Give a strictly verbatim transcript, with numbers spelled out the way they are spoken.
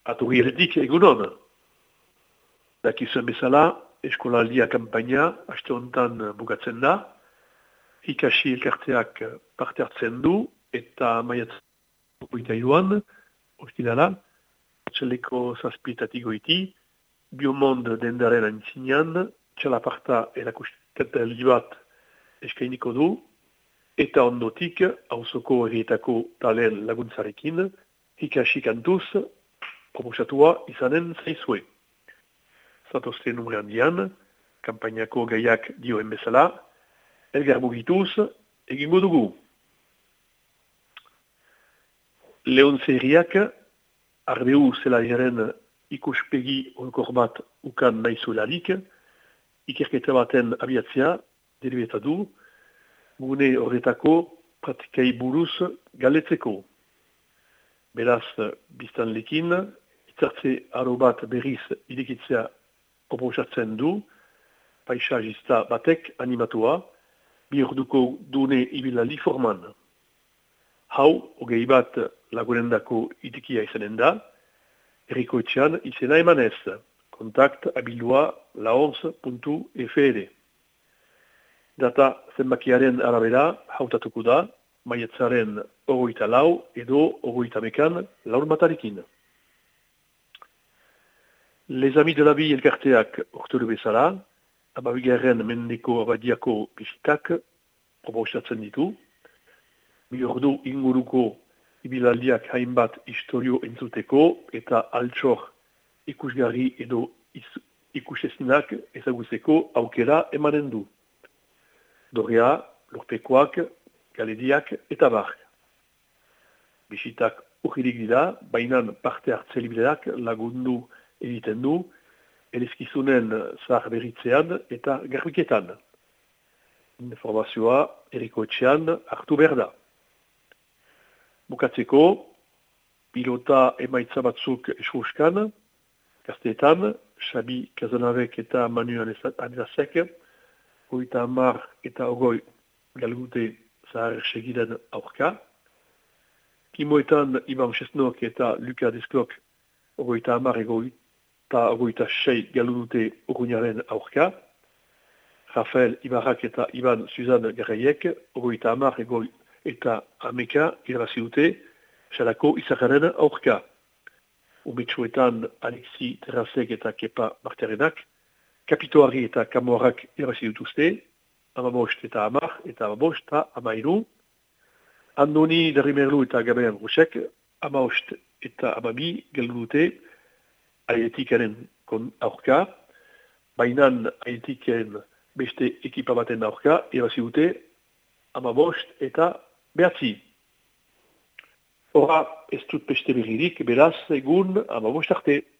Aturrieretik egunon. Dakizuen bezala, eskolaldia kanpaina aste honetan bukatzen da. Ikasi elkarteak parte hartzen du eta maiatzen hogeita hiruan, ostirala, otsaileko zazpietatik goiti, Biomond dendaren antzinean, txalaparta erakusketaldi bat eskainiko du, eta ondotik, auzoko herrietako talen laguntzarekin, ikasi kantuz, proposatua izanen zaizue. Zatozte numre handian, kanpainako gaiak dioen bezala, elgar mugituz, egingo dugu. Leontze herriak, ardeu zelaiaren ikuspegi olkor bat ukan nahi zuelarik, ikerketa baten abiatzea, delibetatu, gune horretako pratikai buruz galetzeko. Beraz, biztanlekin, hitzartze aro bat berriz irekitzea proposatzen du, paisagista batek animatua, bi orduko dune ibilaldi forman. Hau, hogei bat lagunendako itikia izanen da, herriko etxean izena emanez, kontakt abildua laonz puntu fr. Data zenbakiaren arabera hautatuko da, maiatzaren ogoita lau edo ogoita mekan laur matarekin. Les Amis de la Vie elkarteak urtero bezala, amabigarren mendeko abadiako bisitak proposatzen ditu, bi ordu inguruko ibilaldiak hainbat historio entzuteko eta altxor ikusgarri edo ikusesinak ezagutzeko aukera emanen du. Dorea, lurpekoak, galediak eta bar. Bisitak urririk dira, bainan parte hartze libreak lagundu egiten du, elezkizunen zahar berritzean eta garbiketan. Informazioa herriko etxean hartu behar da. Bukatzeko, pilota emaitza batzuk eskuskan, gazteetan, Xabi Kazanabek eta Manu Anezasek, goita hamar eta ogoi galgute zahar segiren aurka. Kimoetan Iban Chesnok eta Luka Desklok ogoita hamar egoi eta ogoita sei galgute urruñaren aurka. Rafael Ibarrak eta Iban Suzan Garaiek ogoita hamar egoi eta ameka irabazi dute xalako izakaren aurka. Umetxoetan Alexi Terrazek eta Kepa Marterenak, Kapitoari eta Kamoarak irabazi dituzte, amabost eta amar eta amabost eta amairu. Andoni Darimerlu eta Gabriel Rusek, amabost eta amabi galdu dute aietikaren aurka, bainan aietikaren beste ekipa baten aurka irabazi dute amabost eta behatzi. Hora ez dut beste berririk, beraz egun amabost arte.